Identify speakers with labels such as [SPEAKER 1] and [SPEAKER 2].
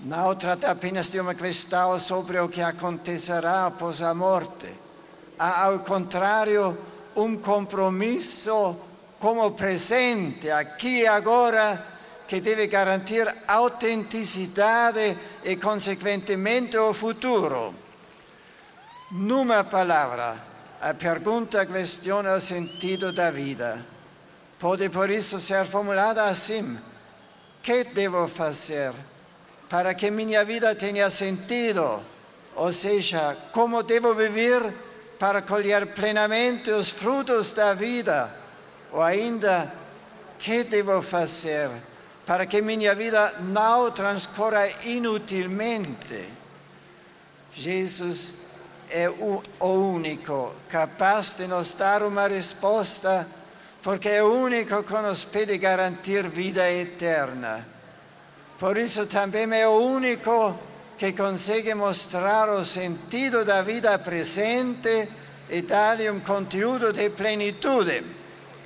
[SPEAKER 1] não trata apenas de uma questão sobre o que acontecerá após a morte. Há, ao contrário, um compromisso como presente, aqui e agora, que deve garantir autenticidade e, consequentemente, o futuro. Numa palavra, a pergunta questiona o sentido da vida. Pode, por isso, ser formulada assim: que devo fazer para que minha vida tenha sentido? Ou seja, como devo viver para colher plenamente os frutos da vida? Ou ainda, que devo fazer para que minha vida não transcorra inutilmente? Jesus é o único capaz de nos dar uma resposta, porque é o único que nos pode garantir vida eterna. Por isso também é o único que consegue mostrar o sentido da vida presente e dar-lhe um conteúdo de plenitude.